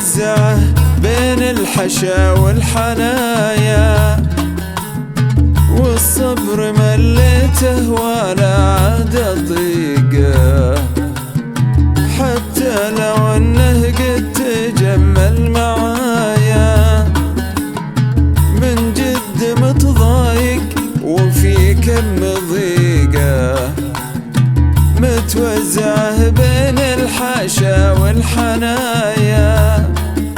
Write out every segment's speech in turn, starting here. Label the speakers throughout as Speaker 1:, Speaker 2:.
Speaker 1: متوزعة بين الحشا والحنايا، والصبر مليته ولا عاد ضيقه، حتى لو انه قد تجمل معايا. من جد متضايق وفي كم ضيقه، متوزعه بين الحاشا والحنايا،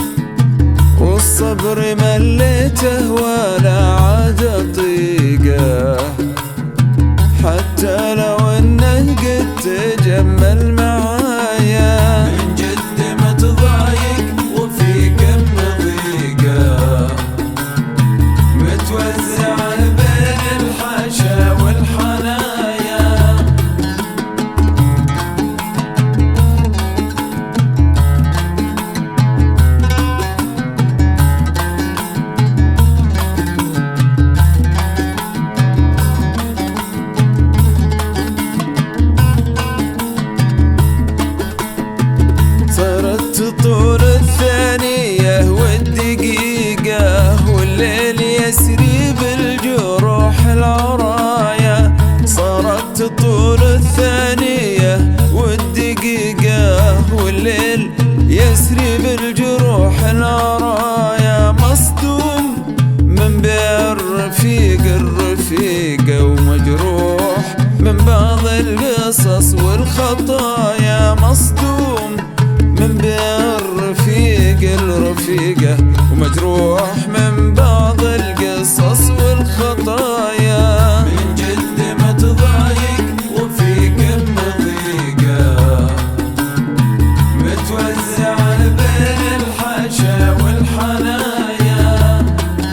Speaker 1: والصبر مليته ولا عاد طيقه، حتى لو انه قد تجمل معايا. من جد متضايق وفي كم ضيقه، متوزعه بين الحاشا والحنايا. طول الثانية والدقيقة، والليل يسري بالجروح العرايا. صارت طول الثانية والدقيقة، والليل يسري بالجروح العرايا. مصدوم من بين الرفيقة، ومجروح من بعض القصص والخطايا. مصدوم من بين الرفيقة، ومجروح من بعض القصص والخطايا. من جد متضايق وفي كم ضيقة، متوزعة بين الحاشا والحنايا.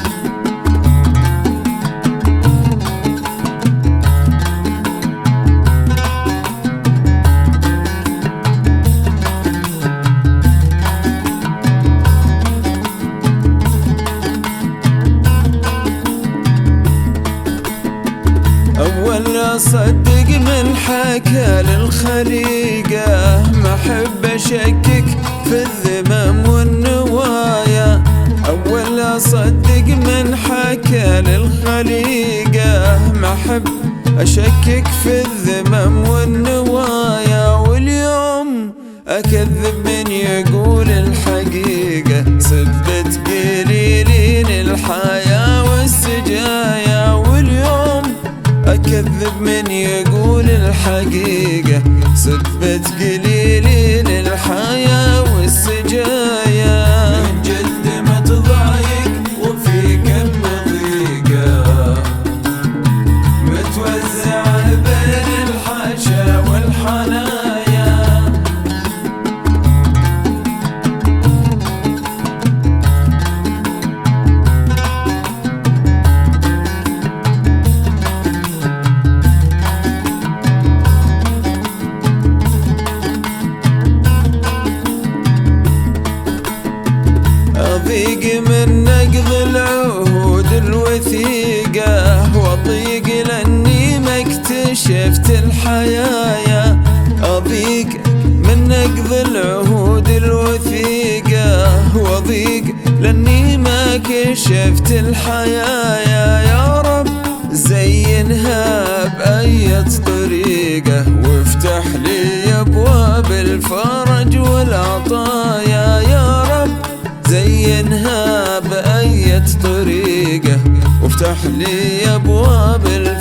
Speaker 1: أول أصدق من حكى للخليقة، ما أحب أشكك في الذمم والنوايا. أول أصدق من حكى للخليقة، ما أحب أشكك في الذمم والنوايا. واليوم أكذب من يقول الحقيقة، سبت قليلين الحياة والسجايا. واليوم أكذب من يقول الحقيقة، سبت قليلين الحياة والسجايا. من جد متضايق وفي كم ضيقة، متوزعة بين الحاشا والحنايا. أضيق من نقض العهود الوثيقة، وأضيق لأني ما اكتشفت الحياة. أضيق من نقض العهود الوثيقة، وأضيق لأني ما كشفت الحياة. يا رب زينها بأية طريقة، وافتح لي أبواب الفرج والعطايا. يا رب زينها بأية طريقة، وافتح لي أبواب الفرج